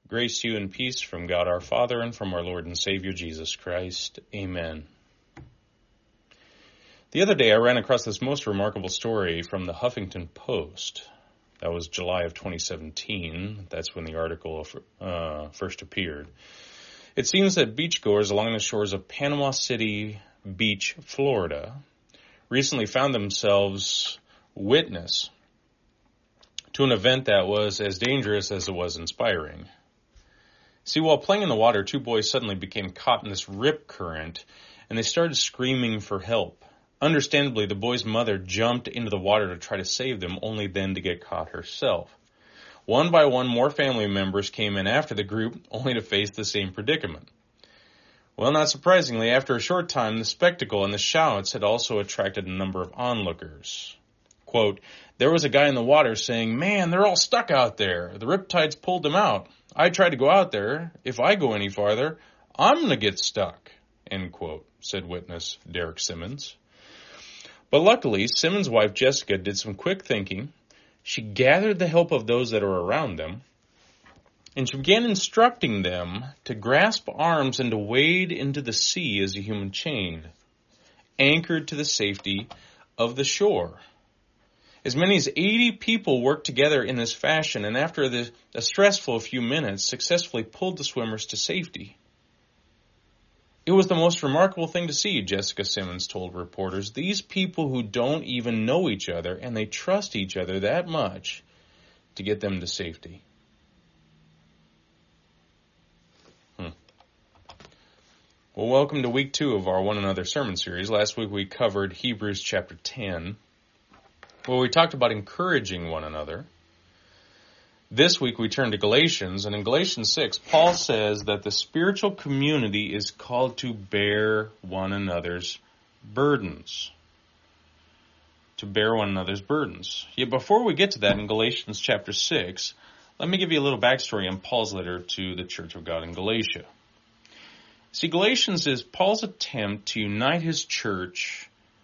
Grace to you and peace from God our Father and from our Lord and Savior Jesus Christ. Amen. The other day I ran across this most remarkable story from the Huffington Post. That was July of 2017. That's when the article first appeared. It seems that beachgoers along the shores of Panama City Beach, Florida, recently found themselves witness to an event that was as dangerous as it was inspiring. See, while playing in the water, two boys suddenly became caught in this rip current, and they started screaming for help. Understandably, the boy's mother jumped into the water to try to save them, only then to get caught herself. One by one, more family members came in after the group, only to face the same predicament. Well, not surprisingly, after a short time, the spectacle and the shouts had also attracted a number of onlookers. Quote, "There was a guy in the water saying, 'Man, they're all stuck out there. The riptides pulled them out. I tried to go out there. If I go any farther, I'm going to get stuck,' end quote," said witness Derek Simmons. But luckily, Simmons' wife Jessica did some quick thinking. She gathered the help of those that are around them, and she began instructing them to grasp arms and to wade into the sea as a human chain, anchored to the safety of the shore. As many as 80 people worked together in this fashion, and after a stressful few minutes, successfully pulled the swimmers to safety. It was the most remarkable thing to see, Jessica Simmons told reporters. These people who don't even know each other, and they trust each other that much to get them to safety. Well, welcome to week 2 of our One Another sermon series. Last week we covered Hebrews chapter 10. Well, we talked about encouraging one another. This week we turn to Galatians, and in Galatians 6, Paul says that the spiritual community is called to bear one another's burdens. To bear one another's burdens. Yet before we get to that in Galatians chapter 6, let me give you a little backstory on Paul's letter to the Church of God in Galatia. See, Galatians is Paul's attempt to unite his church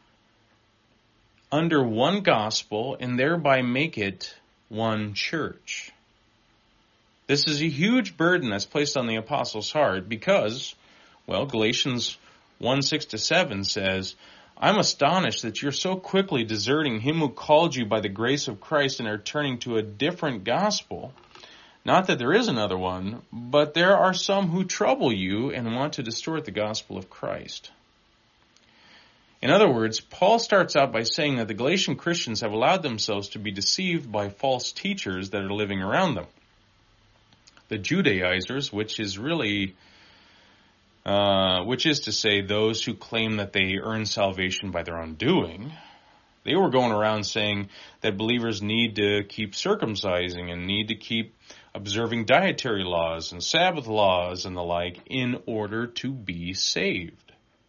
under one gospel and thereby make it one church. This is a huge burden that's placed on the apostle's heart because, well, Galatians 1:6-7 says, "I'm astonished that you're so quickly deserting him who called you by the grace of Christ and are turning to a different gospel. Not that there is another one, but there are some who trouble you and want to distort the gospel of Christ." In other words, Paul starts out by saying that the Galatian Christians have allowed themselves to be deceived by false teachers that are living around them. The Judaizers, which is to say those who claim that they earn salvation by their own doing, they were going around saying that believers need to keep circumcising and need to keep observing dietary laws and Sabbath laws and the like in order to be saved.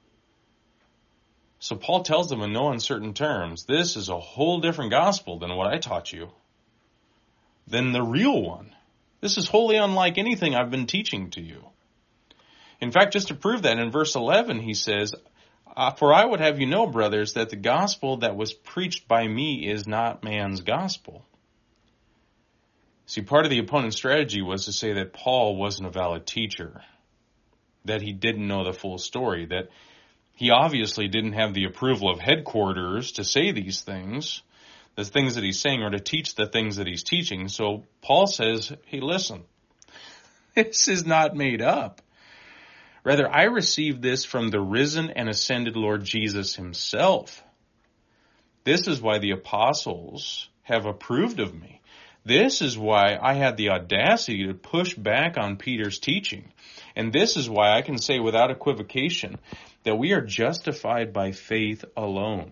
So Paul tells them in no uncertain terms, this is a whole different gospel than what I taught you, than the real one. This is wholly unlike anything I've been teaching to you. In fact, just to prove that, in verse 11 he says, "For I would have you know, brothers, that the gospel that was preached by me is not man's gospel." See, part of the opponent's strategy was to say that Paul wasn't a valid teacher, that he didn't know the full story, that he obviously didn't have the approval of headquarters to say these things, the things that he's saying, or to teach the things that he's teaching. So Paul says, hey, listen, this is not made up. Rather, I received this from the risen and ascended Lord Jesus himself. This is why the apostles have approved of me. This is why I had the audacity to push back on Peter's teaching. And this is why I can say without equivocation that we are justified by faith alone.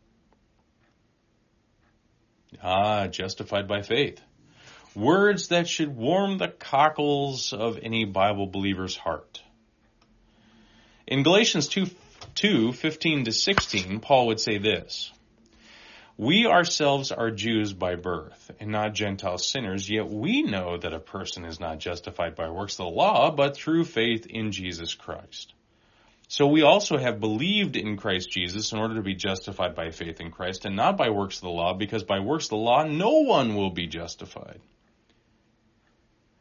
Justified by faith. Words that should warm the cockles of any Bible believer's heart. In Galatians 2:15-16, Paul would say this, "We ourselves are Jews by birth, and not Gentile sinners, yet we know that a person is not justified by works of the law, but through faith in Jesus Christ. So we also have believed in Christ Jesus in order to be justified by faith in Christ, and not by works of the law, because by works of the law no one will be justified."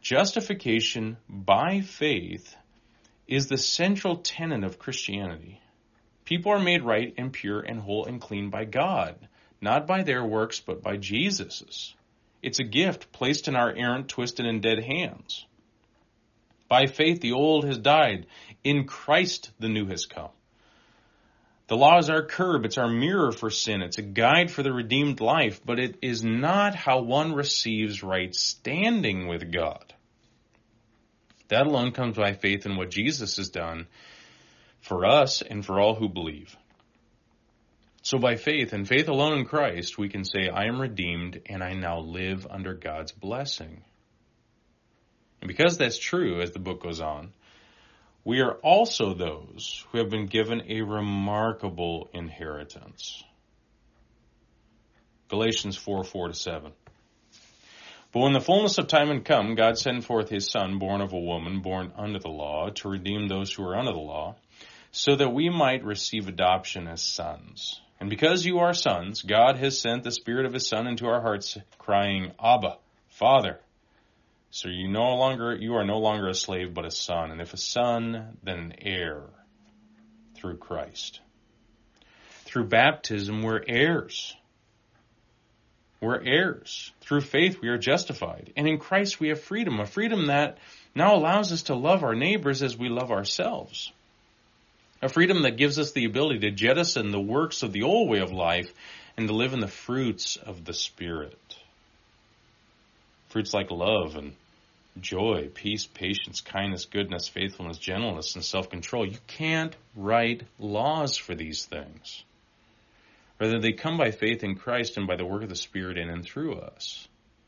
Justification by faith is the central tenet of Christianity. People are made right and pure and whole and clean by God, not by their works, but by Jesus's. It's a gift placed in our errant, twisted, and dead hands. By faith, the old has died. In Christ, the new has come. The law is our curb. It's our mirror for sin. It's a guide for the redeemed life, but it is not how one receives right standing with God. That alone comes by faith in what Jesus has done for us and for all who believe. So by faith, and faith alone in Christ, we can say, I am redeemed and I now live under God's blessing. And because that's true, as the book goes on, we are also those who have been given a remarkable inheritance. Galatians 4:4-7. But when the fullness of time had come, God sent forth his Son, born of a woman, born under the law, to redeem those who are under the law, so that we might receive adoption as sons. And because you are sons, God has sent the Spirit of his Son into our hearts, crying, Abba, Father. So you are no longer a slave, but a son. And if a son, then an heir through Christ. Through baptism, we're heirs. We're heirs. Through faith, we are justified. And in Christ, we have freedom, a freedom that now allows us to love our neighbors as we love ourselves. A freedom that gives us the ability to jettison the works of the old way of life and to live in the fruits of the Spirit. Fruits like love and joy, peace, patience, kindness, goodness, faithfulness, gentleness, and self-control. You can't write laws for these things. Rather, they come by faith in Christ and by the work of the Spirit in and through us.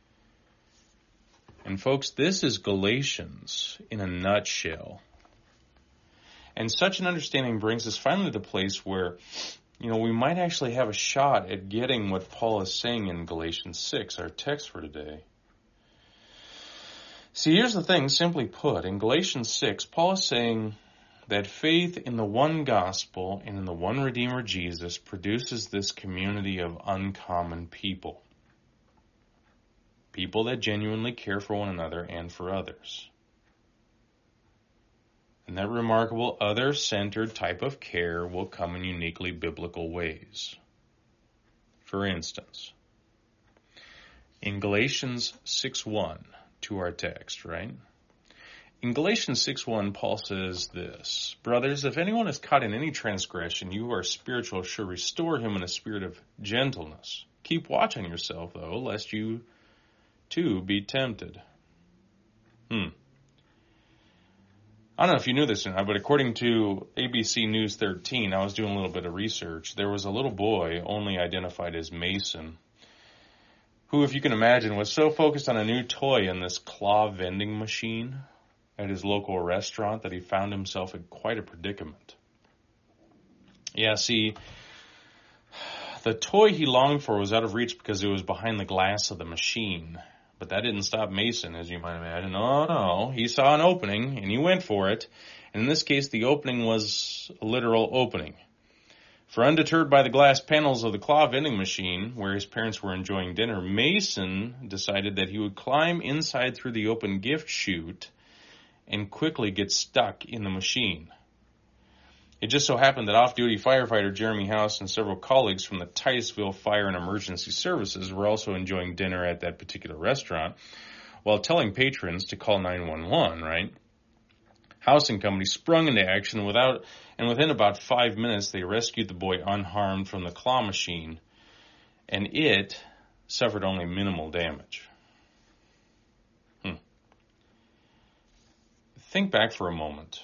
And folks, this is Galatians in a nutshell. And such an understanding brings us finally to the place where, we might actually have a shot at getting what Paul is saying in Galatians 6, our text for today. See, here's the thing, simply put. In Galatians 6, Paul is saying that faith in the one gospel and in the one Redeemer, Jesus, produces this community of uncommon people. People that genuinely care for one another and for others. And that remarkable other-centered type of care will come in uniquely biblical ways. For instance, in Galatians 6:1, to our text, right? In Galatians 6:1, Paul says this, Brothers, if anyone is caught in any transgression, you who are spiritual should restore him in a spirit of gentleness. Keep watch on yourself, though, lest you too be tempted. I don't know if you knew this or not, but according to ABC News 13, I was doing a little bit of research. There was a little boy, only identified as Mason, who, if you can imagine, was so focused on a new toy in this claw vending machine at his local restaurant that he found himself in quite a predicament. Yeah, see, the toy he longed for was out of reach because it was behind the glass of the machine. But that didn't stop Mason, as you might imagine. Oh, no. He saw an opening, and he went for it. And in this case, the opening was a literal opening. For undeterred by the glass panels of the claw vending machine, where his parents were enjoying dinner, Mason decided that he would climb inside through the open gift chute and quickly get stuck in the machine. It just so happened that off-duty firefighter Jeremy House and several colleagues from the Titusville Fire and Emergency Services were also enjoying dinner at that particular restaurant while telling patrons to call 911, right? House and company sprung into action within about 5 minutes they rescued the boy unharmed from the claw machine, and it suffered only minimal damage. Think back for a moment.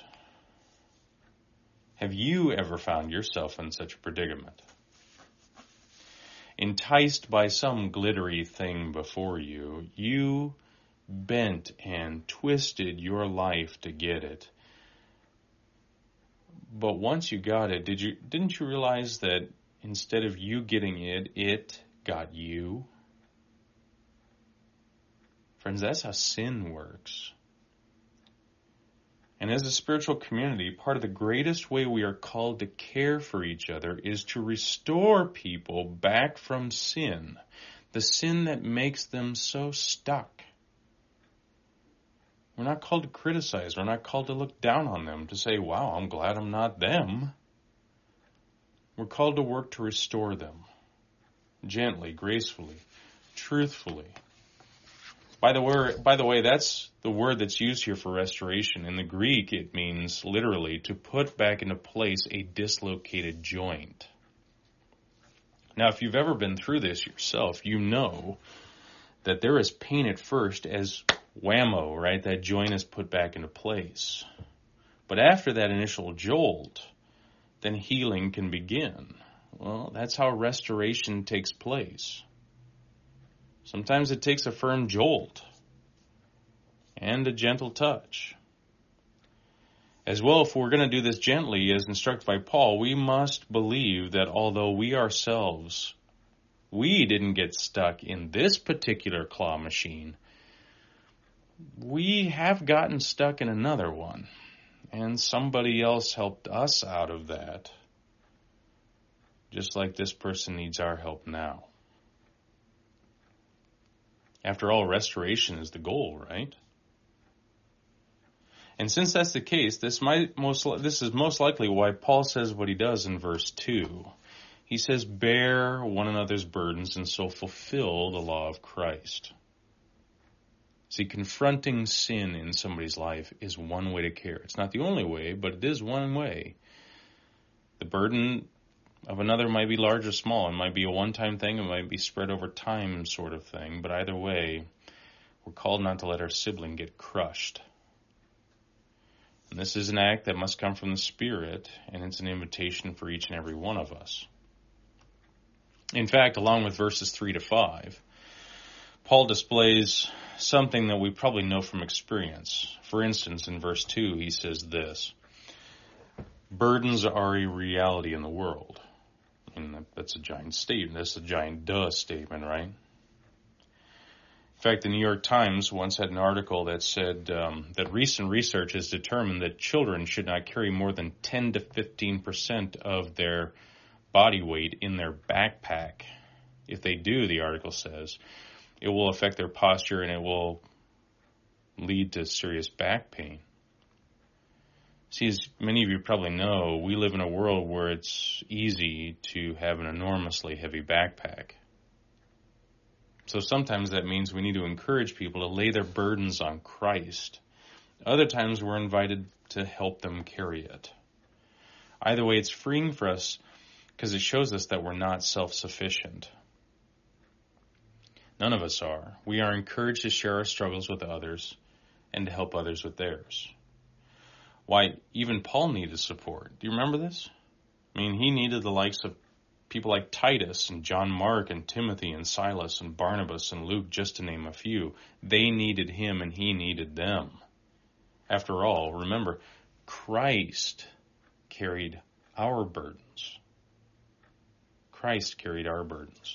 Have you ever found yourself in such a predicament? Enticed by some glittery thing before you, you bent and twisted your life to get it. But once you got it, didn't you realize that instead of you getting it, it got you? Friends, that's how sin works. And as a spiritual community, part of the greatest way we are called to care for each other is to restore people back from sin, the sin that makes them so stuck. We're not called to criticize. We're not called to look down on them, to say, wow, I'm glad I'm not them. We're called to work to restore them, gently, gracefully, truthfully. By the way, that's the word that's used here for restoration. In the Greek, it means literally to put back into place a dislocated joint. Now, if you've ever been through this yourself, you know that there is pain at first as whammo, right? That joint is put back into place. But after that initial jolt, then healing can begin. Well, that's how restoration takes place. Sometimes it takes a firm jolt and a gentle touch. As well, if we're going to do this gently, as instructed by Paul, we must believe that although we ourselves, we didn't get stuck in this particular claw machine, we have gotten stuck in another one, and somebody else helped us out of that, just like this person needs our help now. After all, restoration is the goal, right? And since that's the case, this is most likely why Paul says what he does in verse 2. He says, bear one another's burdens and so fulfill the law of Christ. See, confronting sin in somebody's life is one way to care. It's not the only way, but it is one way. The burden of another might be large or small. It might be a one-time thing. It might be spread over time sort of thing. But either way, we're called not to let our sibling get crushed. And this is an act that must come from the Spirit, and it's an invitation for each and every one of us. In fact, along with verses 3 to 5, Paul displays something that we probably know from experience. For instance, in verse 2, he says this: burdens are a reality in the world. And that's a giant statement. That's a giant duh statement, right? In fact, the New York Times once had an article that said that recent research has determined that children should not carry more than 10 to 15% of their body weight in their backpack. If they do, the article says, it will affect their posture and it will lead to serious back pain. See, as many of you probably know, we live in a world where it's easy to have an enormously heavy backpack. So sometimes that means we need to encourage people to lay their burdens on Christ. Other times we're invited to help them carry it. Either way, it's freeing for us because it shows us that we're not self-sufficient. None of us are. We are encouraged to share our struggles with others and to help others with theirs. Why, even Paul needed support. Do you remember this? I mean, he needed the likes of people like Titus and John Mark and Timothy and Silas and Barnabas and Luke, just to name a few. They needed him and he needed them. After all, remember, Christ carried our burdens. Christ carried our burdens.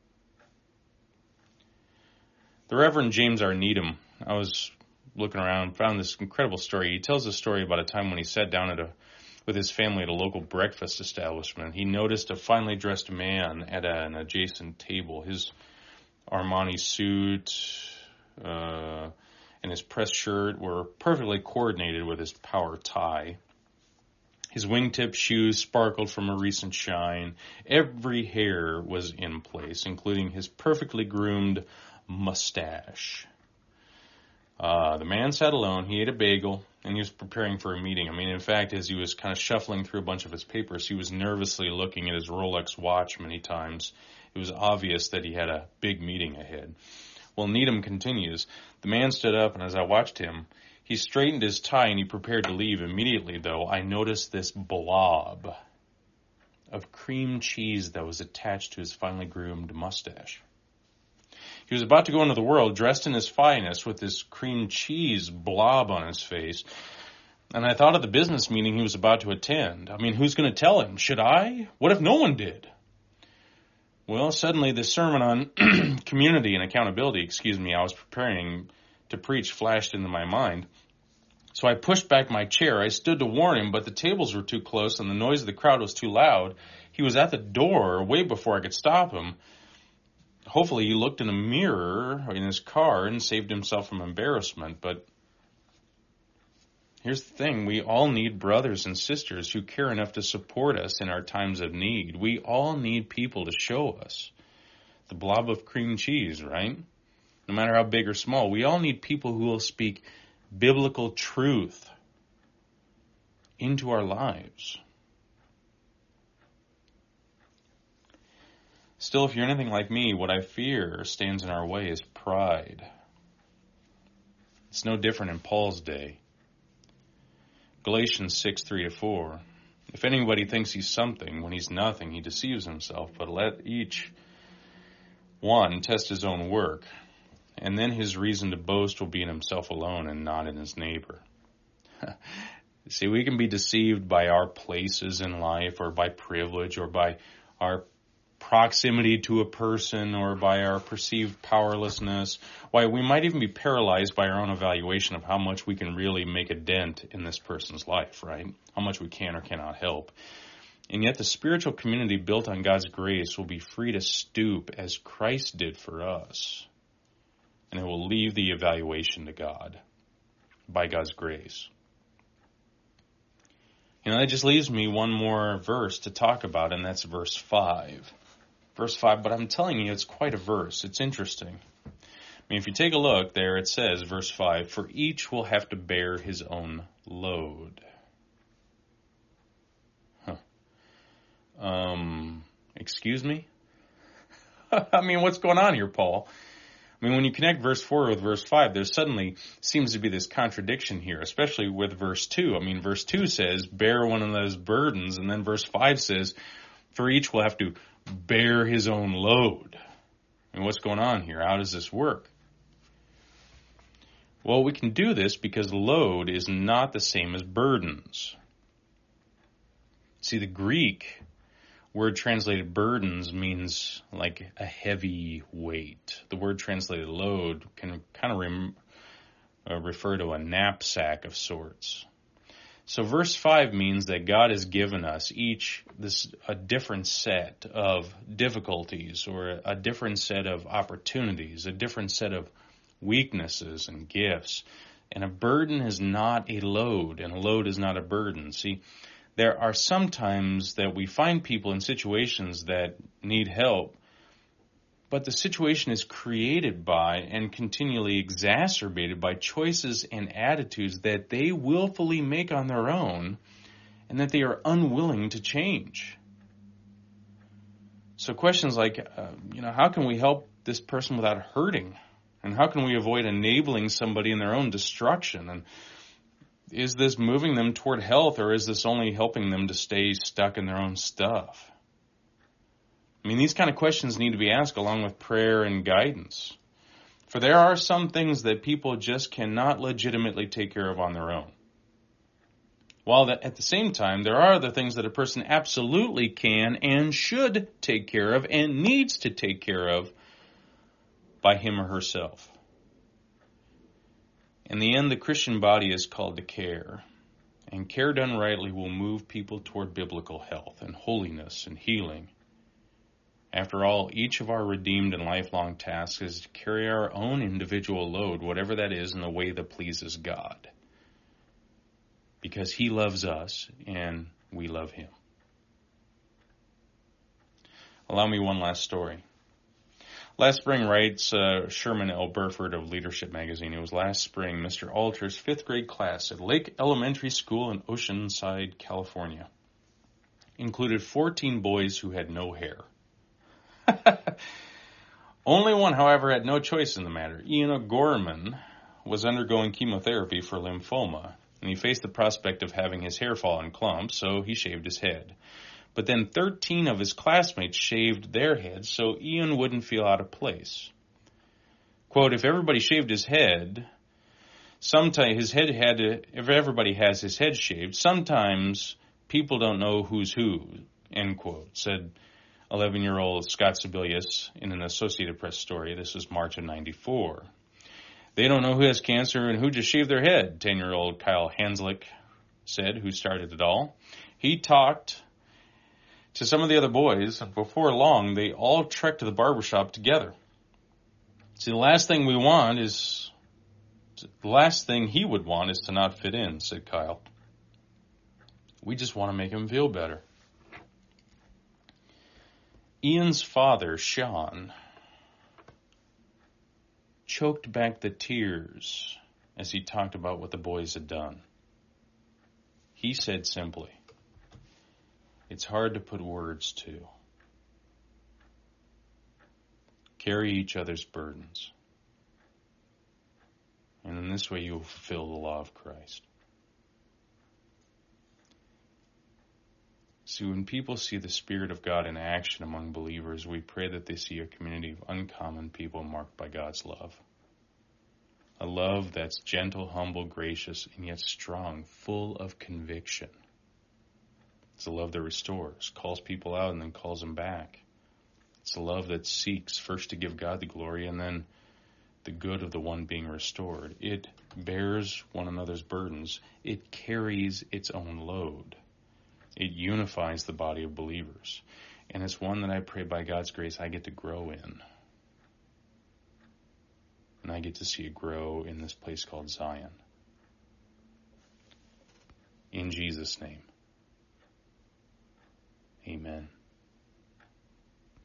The Reverend James R. Needham, I was looking around, found this incredible story. He tells a story about a time when he sat down with his family at a local breakfast establishment. He noticed a finely dressed man at an adjacent table. His Armani suit and his pressed shirt were perfectly coordinated with his power tie. His wingtip shoes sparkled from a recent shine. Every hair was in place, including his perfectly groomed mustache. The man sat alone, he ate a bagel, and he was preparing for a meeting. I mean, in fact, as he was kind of shuffling through a bunch of his papers, he was nervously looking at his Rolex watch many times. It was obvious that he had a big meeting ahead. Well, Needham continues. The man stood up, and as I watched him, he straightened his tie and he prepared to leave. Immediately, though, I noticed this blob of cream cheese that was attached to his finely groomed mustache. He was about to go into the world dressed in his finest with this cream cheese blob on his face. And I thought of the business meeting he was about to attend. I mean, who's going to tell him? Should I? What if no one did? Well, suddenly this sermon on community and accountability, I was preparing to preach flashed into my mind. So I pushed back my chair. I stood to warn him, but the tables were too close and the noise of the crowd was too loud. He was at the door way before I could stop him. Hopefully he looked in a mirror in his car and saved himself from embarrassment, but Here's the thing. We all need brothers and sisters who care enough to support us in our times of need. We all need people to show us. The blob of cream cheese, right? No matter how big or small, we all need people who will speak biblical truth into our lives. Still, if you're anything like me, what I fear stands in our way is pride. It's no different in Paul's day. Galatians 6:3-4. If anybody thinks he's something when he's nothing, he deceives himself. But let each one test his own work, and then his reason to boast will be in himself alone and not in his neighbor. See, we can be deceived by our places in life, or by privilege, or by our proximity to a person, or by our perceived powerlessness. Why, we might even be paralyzed by our own evaluation of how much we can really make a dent in this person's life, right? How much we can or cannot help. And yet the spiritual community built on God's grace will be free to stoop as Christ did for us. And it will leave the evaluation to God by God's grace. That just leaves me one more verse to talk about, and that's verse 5. Verse 5, but I'm telling you, it's quite a verse. It's interesting. If you take a look there, it says, verse 5, for each will have to bear his own load. Excuse me? What's going on here, Paul? When you connect verse 4 with verse 5, there suddenly seems to be this contradiction here, especially with verse 2. Verse 2 says, bear one of those burdens, and then verse 5 says, for each will have to bear his own load. What's going on here? How does this work? Well, we can do this because load is not the same as burdens. See, the Greek word translated burdens means like a heavy weight. The word translated load can kind of refer to a knapsack of sorts. So verse 5 means that God has given us each a different set of difficulties, or a different set of opportunities, a different set of weaknesses and gifts. And a burden is not a load, and a load is not a burden. See, there are some times that we find people in situations that need help, but the situation is created by and continually exacerbated by choices and attitudes that they willfully make on their own and that they are unwilling to change. So questions like, how can we help this person without hurting? And how can we avoid enabling somebody in their own destruction? And is this moving them toward health, or is this only helping them to stay stuck in their own stuff? These kind of questions need to be asked along with prayer and guidance. For there are some things that people just cannot legitimately take care of on their own. While at the same time, there are other things that a person absolutely can and should take care of and needs to take care of by him or herself. In the end, the Christian body is called to care. And care done rightly will move people toward biblical health and holiness and healing. After all, each of our redeemed and lifelong tasks is to carry our own individual load, whatever that is, in a way that pleases God. Because He loves us and we love Him. Allow me one last story. Last spring, writes Sherman L. Burford of Leadership Magazine, it was last spring, Mr. Alter's 5th grade class at Lake Elementary School in Oceanside, California, included 14 boys who had no hair. Only one, however, had no choice in the matter. Ian O'Gorman was undergoing chemotherapy for lymphoma, and he faced the prospect of having his hair fall in clumps, so he shaved his head. But then 13 of his classmates shaved their heads, so Ian wouldn't feel out of place. Quote, if everybody shaved his head, if everybody has his head shaved, sometimes people don't know who's who, end quote, said 11-year-old Scott Sebelius in an Associated Press story. This was March of 94. They don't know who has cancer and who just shaved their head, 10-year-old Kyle Hanslick said, who started it all. He talked to some of the other boys, and before long, they all trekked to the barbershop together. See, the last thing we want is The last thing he would want is to not fit in, said Kyle. We just want to make him feel better. Ian's father, Sean, choked back the tears as he talked about what the boys had done. He said simply, "It's hard to put words to. Carry each other's burdens. And in this way you will fulfill the law of Christ." See, when people see the Spirit of God in action among believers, we pray that they see a community of uncommon people marked by God's love. A love that's gentle, humble, gracious, and yet strong, full of conviction. It's a love that restores, calls people out, and then calls them back. It's a love that seeks first to give God the glory and then the good of the one being restored. It bears one another's burdens. It carries its own load. It unifies the body of believers. And it's one that I pray by God's grace I get to grow in. And I get to see it grow in this place called Zion. In Jesus' name, amen.